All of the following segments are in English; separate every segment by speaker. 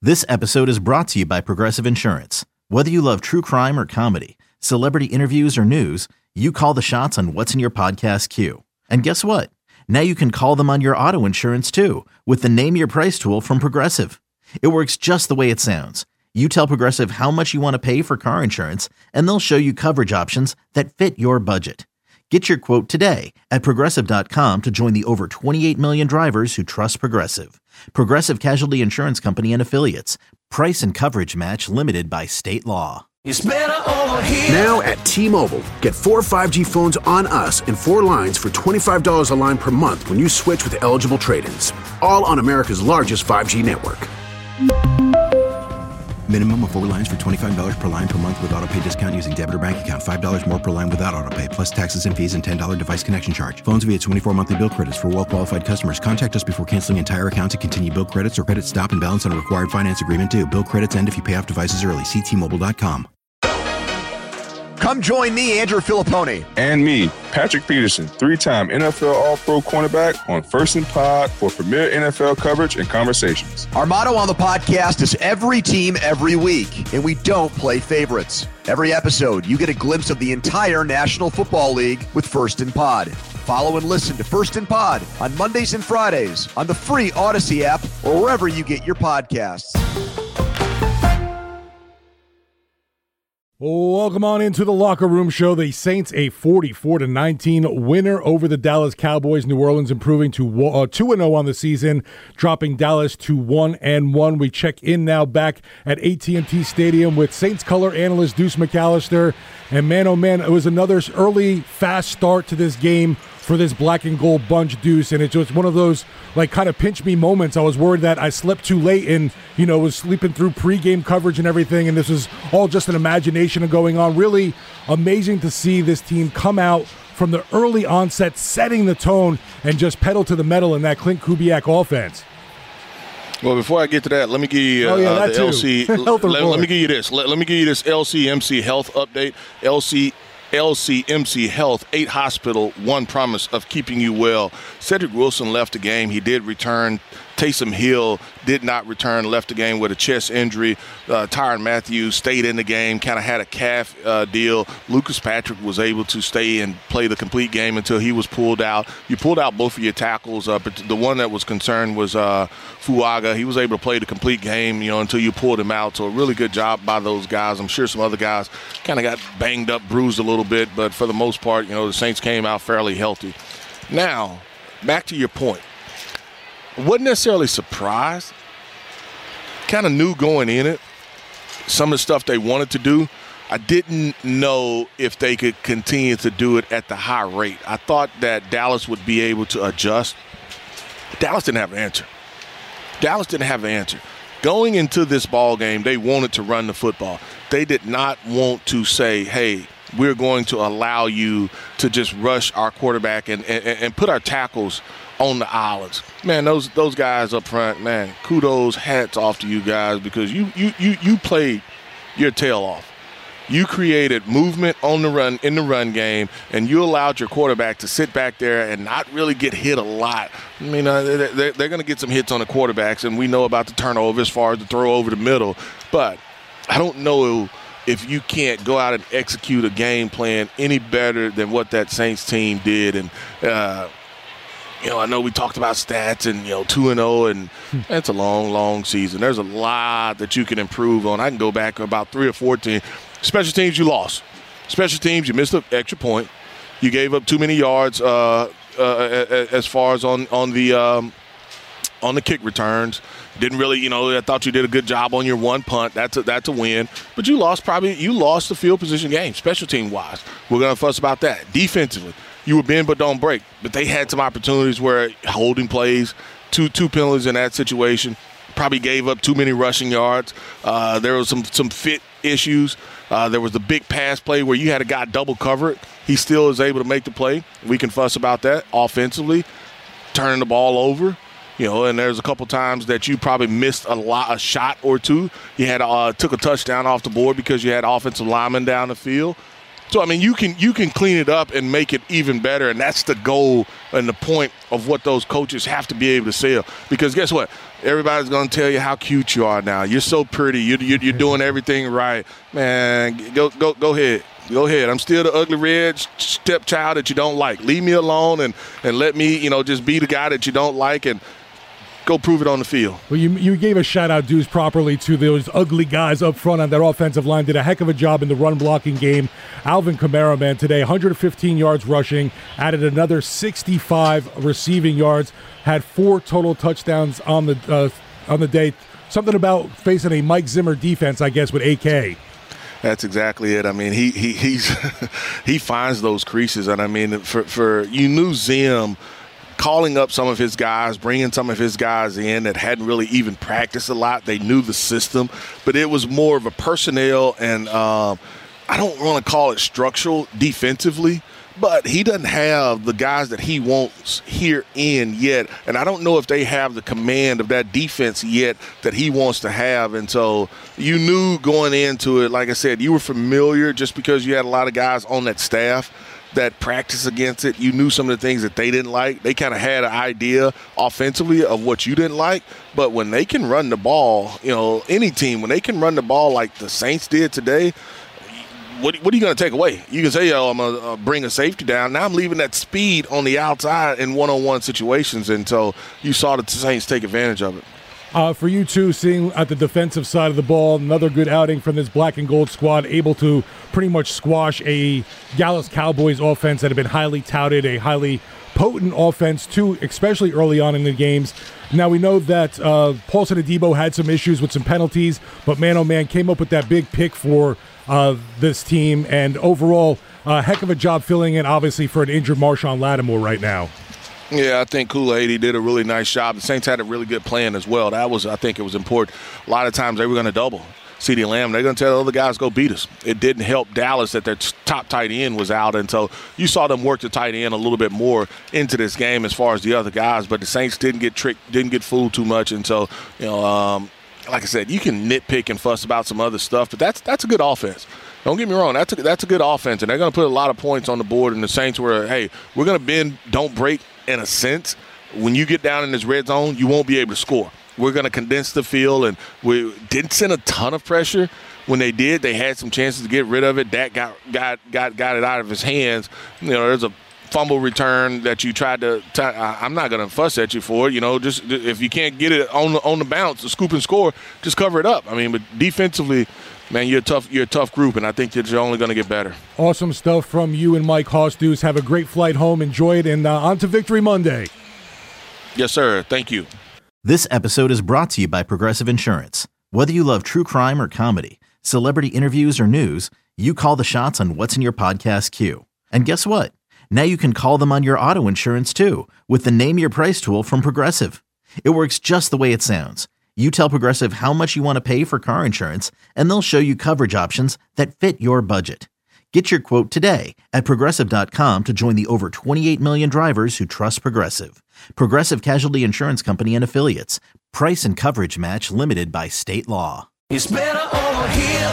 Speaker 1: This episode is brought to you by Progressive Insurance. Whether you love true crime or comedy, celebrity interviews or news, you call the shots on what's in your podcast queue. And guess what? Now you can call them on your auto insurance too with the Name Your Price tool from Progressive. It works just the way it sounds. You tell Progressive how much you want to pay for car insurance, and they'll show you coverage options that fit your budget. Get your quote today at Progressive.com to join the over 28 million drivers who trust Progressive. Progressive Casualty Insurance Company and Affiliates. Price and coverage match limited by state law.
Speaker 2: It's better over here.
Speaker 3: Now at T-Mobile, get 4 5G phones on us and 4 lines for $25 a line per month when you switch with eligible trade-ins. All on America's largest 5G network.
Speaker 4: Minimum of 4 lines for $25 per line per month with autopay discount using debit or bank account. $5 more per line without autopay, plus taxes and fees and $10 device connection charge. Phones via 24 monthly bill credits for well-qualified customers. Contact us before canceling entire account to continue bill credits or credit stop and balance on a required finance agreement due. Bill credits end if you pay off devices early. See T-Mobile.com.
Speaker 5: Come join me, Andrew Filipponi.
Speaker 6: And me, Patrick Peterson, 3-time NFL All-Pro cornerback on First and Pod for premier NFL coverage and conversations.
Speaker 5: Our motto on the podcast is every team, every week, and we don't play favorites. Every episode, you get a glimpse of the entire National Football League with First and Pod. Follow and listen to First and Pod on Mondays and Fridays on the free Odyssey app or wherever you get your podcasts.
Speaker 7: Welcome on into the Locker Room Show. The Saints a 44-19 winner over the Dallas Cowboys. New Orleans improving to 2-0 on the season, dropping Dallas to 1-1. We check in now back at AT&T Stadium with Saints color analyst Deuce McAllister. And man, oh man, it was another early, fast start to this game for this black and gold bunch, Deuce, and it's just one of those like kind of pinch me moments. I was worried that I slept too late and was sleeping through pregame coverage and everything, and this was all just an imagination of going on. Really amazing to see this team come out from the early onset, setting the tone and just pedal to the metal in that Clint Kubiak offense.
Speaker 8: Well, before I get to that, let me give you the LC. let me give you this. Let me give you this LCMC health update. LCMC Health, 8 hospital, 1 promise of keeping you well. Cedric Wilson left the game. He did return. Taysom Hill did not return, left the game with a chest injury. Tyrann Mathieu stayed in the game, kind of had a calf deal. Lucas Patrick was able to stay and play the complete game until he was pulled out. You pulled out both of your tackles, but the one that was concerned was Fuaga. He was able to play the complete game, until you pulled him out. So a really good job by those guys. I'm sure some other guys kind of got banged up, bruised a little bit, but for the most part, the Saints came out fairly healthy. Now, back to your point. Wasn't necessarily surprised. Kind of knew going in it some of the stuff they wanted to do. I didn't know if they could continue to do it at the high rate. I thought that Dallas would be able to adjust. Dallas didn't have an answer. Going into this ball game, they wanted to run the football. They did not want to say, hey, we're going to allow you to just rush our quarterback and put our tackles on the islands. Man, those guys up front, man, kudos, hats off to you guys, because you played your tail off. You created movement on the run, in the run game, and you allowed your quarterback to sit back there and not really get hit a lot. I mean, they're going to get some hits on the quarterbacks, and we know about the turnover as far as the throw over the middle. But I don't know if you can't go out and execute a game plan any better than what that Saints team did. And, I know we talked about stats and, 2-0, and that's a long, long season. There's a lot that you can improve on. I can go back about 3 or 4 teams. Special teams, you lost. Special teams, you missed an extra point. You gave up too many yards as far as on the kick returns. Didn't really, I thought you did a good job on your 1 punt. That's a win. But you lost the field position game, special team wise. We're going to fuss about that. Defensively, you were bend but don't break. But they had some opportunities where holding plays, two penalties in that situation. Probably gave up too many rushing yards. There was some fit issues. There was the big pass play where you had a guy double covered. He still is able to make the play. We can fuss about that. Offensively, turning the ball over. And there's a couple times that you probably missed a shot or two. You had took a touchdown off the board because you had offensive linemen down the field. So, I mean, you can clean it up and make it even better, and that's the goal and the point of what those coaches have to be able to sell. Because guess what? Everybody's going to tell you how cute you are now. You're so pretty. You're doing everything right. Man, go ahead. Go ahead. I'm still the ugly red stepchild that you don't like. Leave me alone and let me, just be the guy that you don't like and go prove it on the field.
Speaker 7: Well, you gave a shout-out, Deuce, properly to those ugly guys up front on that offensive line. Did a heck of a job in the run-blocking game. Alvin Kamara, man, today, 115 yards rushing, added another 65 receiving yards, had 4 total touchdowns on the day. Something about facing a Mike Zimmer defense, I guess, with AK.
Speaker 8: That's exactly it. I mean, he finds those creases, and I mean, for you knew Zim calling up some of his guys, bringing some of his guys in that hadn't really even practiced a lot. They knew the system, but it was more of a personnel and I don't want to call it structural defensively, but he doesn't have the guys that he wants here in yet. And I don't know if they have the command of that defense yet that he wants to have. And so you knew going into it, like I said, you were familiar just because you had a lot of guys on that staff that practice against it. You knew some of the things that they didn't like. They kind of had an idea offensively of what you didn't like. But when they can run the ball, any team, when they can run the ball like the Saints did today, what are you going to take away? You can say, I'm going to bring a safety down. Now I'm leaving that speed on the outside in one-on-one situations. And so you saw the Saints take advantage of it.
Speaker 7: For you two, seeing at the defensive side of the ball, another good outing from this black and gold squad, able to pretty much squash a Dallas Cowboys offense that had been highly touted, a highly potent offense too, especially early on in the games. Now we know that Paulson Adebo had some issues with some penalties, but man, oh man, came up with that big pick for this team, and overall, a heck of a job filling in, obviously, for an injured Marshawn Lattimore right now.
Speaker 8: Yeah, I think Kool-Aid, he did a really nice job. The Saints had a really good plan as well. I think it was important. A lot of times they were going to double CeeDee Lamb. They're going to tell the other guys, go beat us. It didn't help Dallas that their top tight end was out, and so you saw them work the tight end a little bit more into this game as far as the other guys, but the Saints didn't get tricked, didn't get fooled too much, and so, like I said, you can nitpick and fuss about some other stuff, but that's a good offense. Don't get me wrong, that's a good offense, and they're going to put a lot of points on the board, and the Saints were, hey, we're going to bend, don't break in a sense. When you get down in this red zone, you won't be able to score. We're going to condense the field, and we didn't send a ton of pressure. When they did, they had some chances to get rid of it. Dak got it out of his hands. There's a fumble return that you tried to I'm not going to fuss at you for it. Just if you can't get it on the bounce, the scoop and score, just cover it up. I mean, but defensively, man, you're a tough group, and I think that you're only going to get better.
Speaker 7: Awesome stuff from you and Mike Hoss, Deuce. Have a great flight home. Enjoy it, and on to Victory Monday.
Speaker 8: Yes, sir. Thank you.
Speaker 1: This episode is brought to you by Progressive Insurance. Whether you love true crime or comedy, celebrity interviews or news, you call the shots on what's in your podcast queue. And guess what? Now you can call them on your auto insurance too with the Name Your Price tool from Progressive. It works just the way it sounds. You tell Progressive how much you want to pay for car insurance, and they'll show you coverage options that fit your budget. Get your quote today at Progressive.com to join the over 28 million drivers who trust Progressive. Progressive Casualty Insurance Company and Affiliates. Price and coverage match limited by state law.
Speaker 2: It's better over here.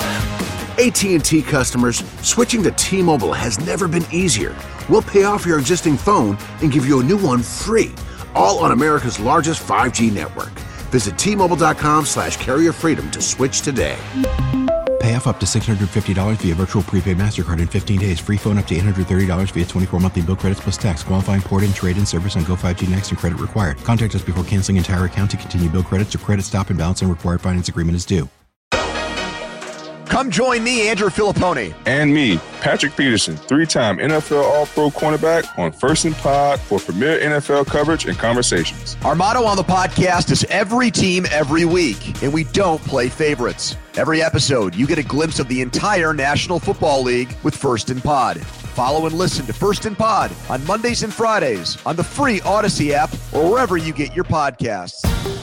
Speaker 3: AT&T customers, switching to T-Mobile has never been easier. We'll pay off your existing phone and give you a new one free, all on America's largest 5G network. Visit T-Mobile.com/carrier freedom to switch today.
Speaker 4: Pay off up to $650 via virtual prepaid MasterCard in 15 days. Free phone up to $830 via 24 monthly bill credits plus tax. Qualifying port-in, trade-in service on Go 5G Next and credit required. Contact us before canceling entire account to continue bill credits or credit stop and balance on required finance agreement is due.
Speaker 5: Come join me, Andrew Filippone.
Speaker 6: And me, Patrick Peterson, 3-time NFL All-Pro cornerback on First and Pod for premier NFL coverage and conversations.
Speaker 5: Our motto on the podcast is every team, every week, and we don't play favorites. Every episode, you get a glimpse of the entire National Football League with First and Pod. Follow and listen to First and Pod on Mondays and Fridays on the free Odyssey app or wherever you get your podcasts.